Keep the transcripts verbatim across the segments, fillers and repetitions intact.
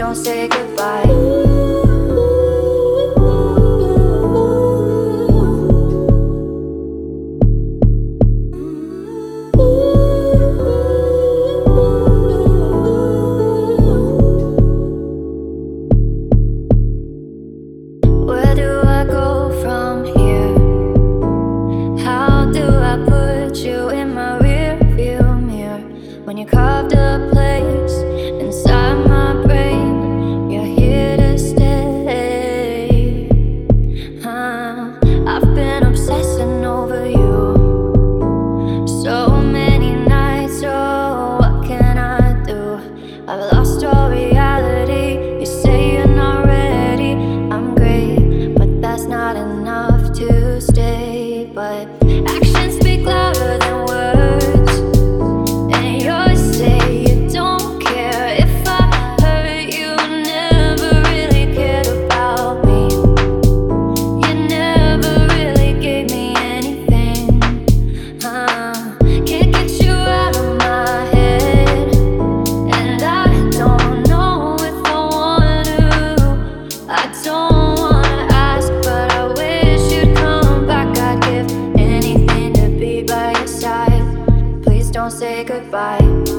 don't say goodbye. Where do I go from here? How do I put you in my rear view mirror? When you carved a place inside my brain, you're here to stay. Huh? I've been obsessing over you so many nights, oh, what can I do? I've lost all reality. You say you're not ready. I'm great, but that's not enough to stay. But actions speak louder than words, and you say you don't care if I hurt you. Never really cared about me. You never really gave me anything. Huh? Can't get you out of my head, and I don't know if I want to. I don't wanna ask, but I wish you'd come back. I'd give anything to be by your side. Please don't say goodbye.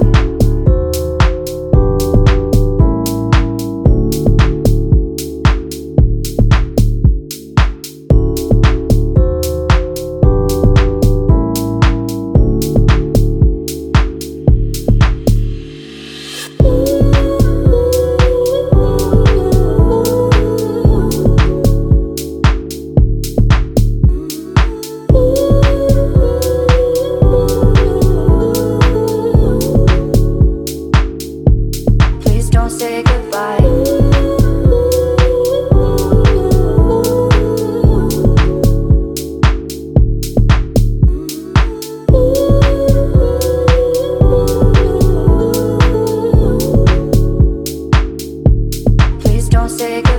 Please don't say goodbye. Please don't say goodbye.